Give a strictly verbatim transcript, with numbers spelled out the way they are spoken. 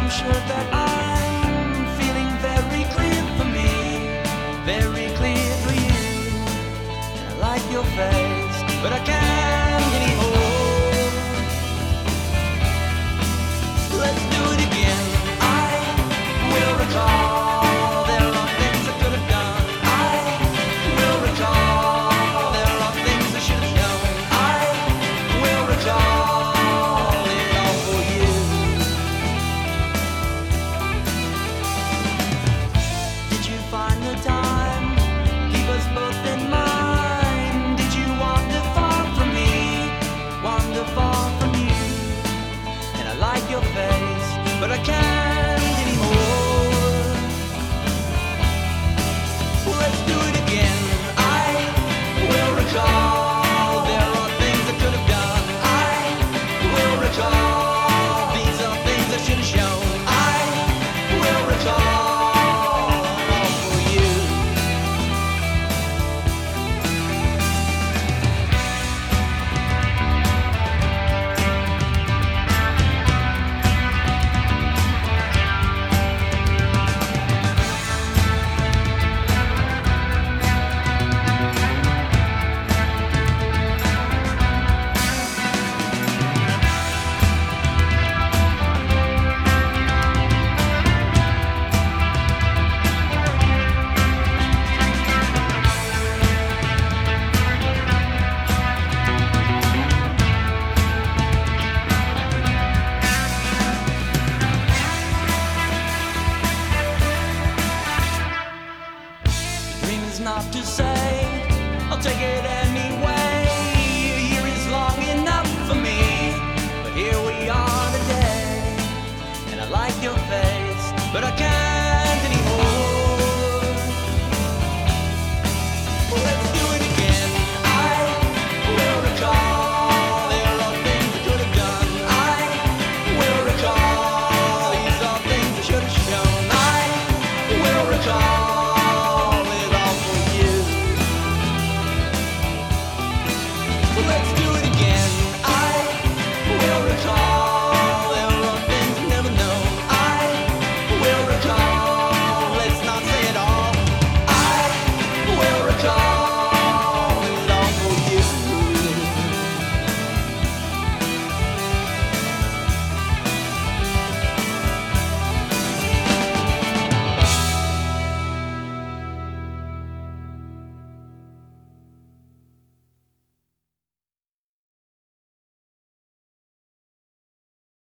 I'm sure that I'm feeling very clear for me, very clear for you. And I like your face, but I can't anymore. Let's do it again. I will recall there are things I could have done. I will recall there are things I should have known. I will recall it all for you. Did you find the time? Keep us both in mind. Did you wander far from me? Wander far from you. And I like your face, but I can't anymore. Let's do it again. I will recall there are things I could have done. I will recall these are things I should have shown. I will recall all for you. Dreams not to say, I'll take it anyway. A year is long enough for me, but here we are today. And I like your face, but I can't